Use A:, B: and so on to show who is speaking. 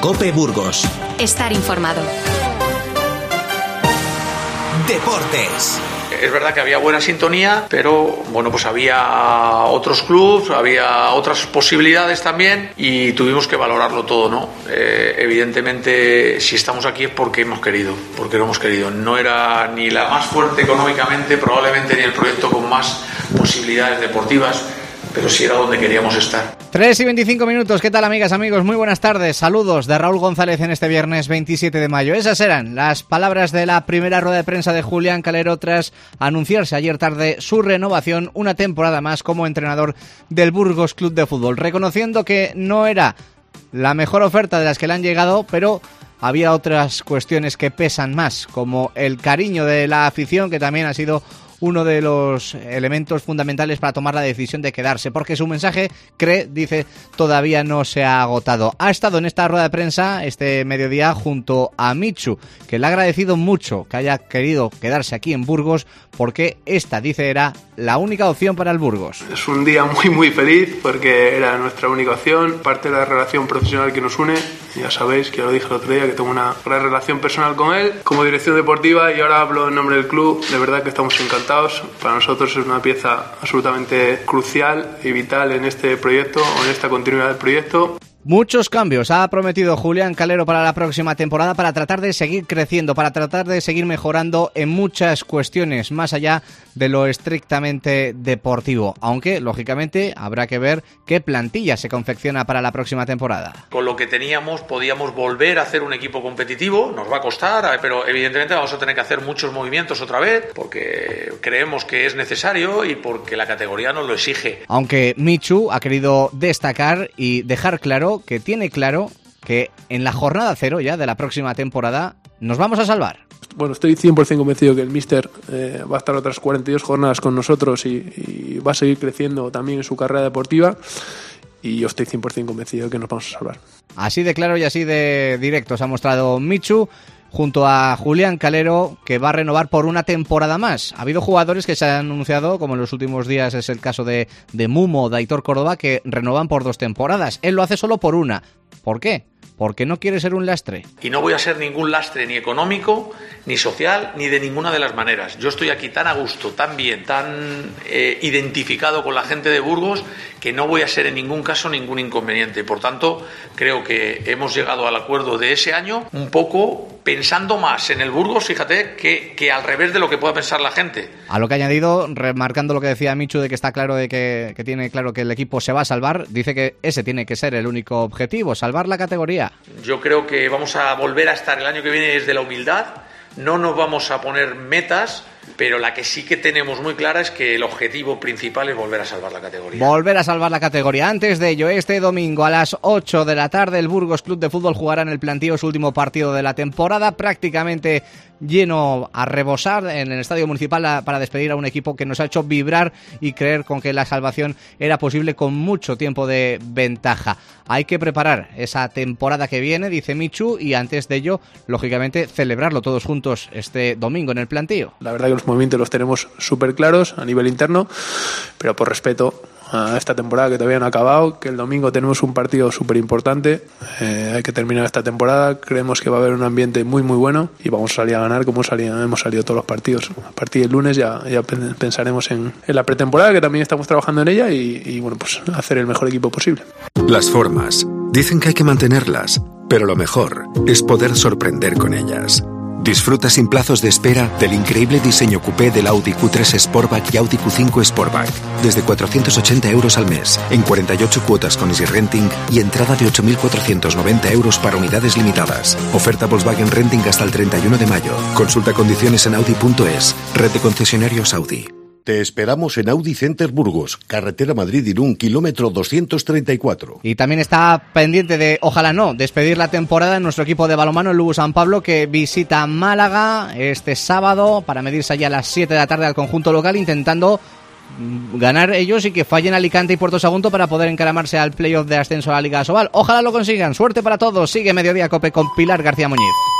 A: COPE Burgos.
B: Estar informado.
A: Deportes.
C: Es verdad que había buena sintonía, pero bueno, pues había otros clubes, había otras posibilidades también y tuvimos que valorarlo todo, ¿no? Evidentemente, si estamos aquí es porque hemos querido, porque lo hemos querido. No era ni la más fuerte económicamente, probablemente ni el proyecto con más posibilidades deportivas, pero sí era donde queríamos estar.
D: 3:25, ¿qué tal, amigas, amigos? Muy buenas tardes, saludos de Raúl González en este viernes 27 de mayo. Esas eran las palabras de la primera rueda de prensa de Julián Calero tras anunciarse ayer tarde su renovación una temporada más como entrenador del Burgos Club de Fútbol, reconociendo que no era la mejor oferta de las que le han llegado, pero había otras cuestiones que pesan más, como el cariño de la afición, que también ha sido uno de los elementos fundamentales para tomar la decisión de quedarse, porque su mensaje, dice, todavía no se ha agotado. Ha estado en esta rueda de prensa este mediodía junto a Michu, que le ha agradecido mucho que haya querido quedarse aquí en Burgos, porque esta, dice, era la única opción para el Burgos.
E: Es un día muy feliz porque era nuestra única opción, parte de la relación profesional que nos une. Ya sabéis, que ya lo dije el otro día, que tengo una gran relación personal con él como dirección deportiva, y ahora hablo en nombre del club. De verdad que estamos encantados. Para nosotros es una pieza absolutamente crucial y vital en este proyecto o en esta continuidad del proyecto.
D: Muchos cambios ha prometido Julián Calero para la próxima temporada, para tratar de seguir creciendo, para tratar de seguir mejorando en muchas cuestiones, más allá de lo estrictamente deportivo. Aunque, lógicamente, habrá que ver qué plantilla se confecciona para la próxima temporada.
C: Con lo que teníamos podíamos volver a hacer un equipo competitivo, nos va a costar, pero evidentemente vamos a tener que hacer muchos movimientos otra vez, porque creemos que es necesario y porque la categoría nos lo exige.
D: Aunque Michu ha querido destacar y dejar claro que tiene claro que en la jornada 0 ya de la próxima temporada nos vamos a salvar.
E: Bueno, estoy 100% convencido que el míster va a estar otras 42 jornadas con nosotros y va a seguir creciendo también en su carrera deportiva, y yo estoy 100% convencido de que nos vamos a salvar.
D: Así de claro y así de directo se ha mostrado Michu junto a Julián Calero, que va a renovar por una temporada más. Ha habido jugadores que se han anunciado, como en los últimos días es el caso de Mumo, de Aitor Córdoba, que renovan por 2 temporadas. Él lo hace solo por una. ¿Por qué? Porque no quiere ser un lastre.
C: Y no voy a ser ningún lastre ni económico, ni social, ni de ninguna de las maneras. Yo estoy aquí tan a gusto, tan bien, tan identificado con la gente de Burgos, que no voy a ser en ningún caso ningún inconveniente. Por tanto, creo que hemos llegado al acuerdo de ese año un poco pensando más en el Burgos, fíjate, que al revés de lo que pueda pensar la gente.
D: A lo que ha añadido, remarcando lo que decía Michu, de que está claro de que tiene claro que el equipo se va a salvar, dice que ese tiene que ser el único objetivo, salvar la categoría.
C: Yo creo que vamos a volver a estar el año que viene desde la humildad, no nos vamos a poner metas, pero la que sí que tenemos muy clara es que el objetivo principal es volver a salvar la categoría. Volver a salvar la categoría.
D: Antes de ello, este domingo a las 8 de la tarde, el Burgos Club de Fútbol jugará en el Plantío su último partido de la temporada, prácticamente lleno a rebosar en el Estadio Municipal para despedir a un equipo que nos ha hecho vibrar y creer con que la salvación era posible con mucho tiempo de ventaja. Hay que preparar esa temporada que viene, dice Michu, y antes de ello, lógicamente, celebrarlo todos juntos este domingo en el Plantío.
E: La verdad que los movimientos los tenemos súper claros a nivel interno, pero por respeto a esta temporada que todavía no ha acabado, que el domingo tenemos un partido súper importante, hay que terminar esta temporada, creemos que va a haber un ambiente muy bueno y vamos a salir a ganar como hemos salido todos los partidos. A partir del lunes ya pensaremos en la pretemporada, que también estamos trabajando en ella, y bueno, pues hacer el mejor equipo posible.
F: Las formas, dicen que hay que mantenerlas, pero lo mejor es poder sorprender con ellas. Disfruta sin plazos de espera del increíble diseño coupé del Audi Q3 Sportback y Audi Q5 Sportback. Desde 480 euros al mes, en 48 cuotas con Easy Renting y entrada de 8.490 euros para unidades limitadas. Oferta Volkswagen Renting hasta el 31 de mayo. Consulta condiciones en Audi.es. Red de concesionarios Audi.
G: Te esperamos en Audi Center Burgos, carretera Madrid-Irún, kilómetro 234.
D: Y también está pendiente de, ojalá no, despedir la temporada en nuestro equipo de balonmano, el Lugo San Pablo, que visita Málaga este sábado para medirse allá a las 7 de la tarde al conjunto local, intentando ganar ellos y que fallen Alicante y Puerto Sagunto para poder encaramarse al playoff de ascenso a la Liga Asobal. Ojalá lo consigan. Suerte para todos. Sigue Mediodía Cope con Pilar García Muñiz.